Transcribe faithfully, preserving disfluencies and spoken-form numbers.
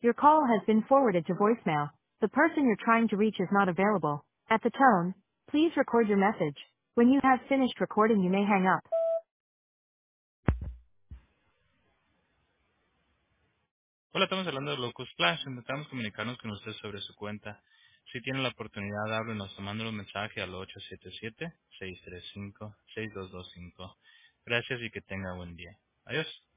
Your call has been forwarded to voicemail. The person you're trying to reach is not available. At the tone, please record your message. When you have finished recording, you may hang up. Hola, estamos hablando de Locus Flash. Intentamos comunicarnos con usted sobre su cuenta. Si tiene la oportunidad, háblenos tomando un mensaje al ocho siete siete, seis tres cinco, seis dos dos cinco. Gracias y que tenga buen día. Adiós.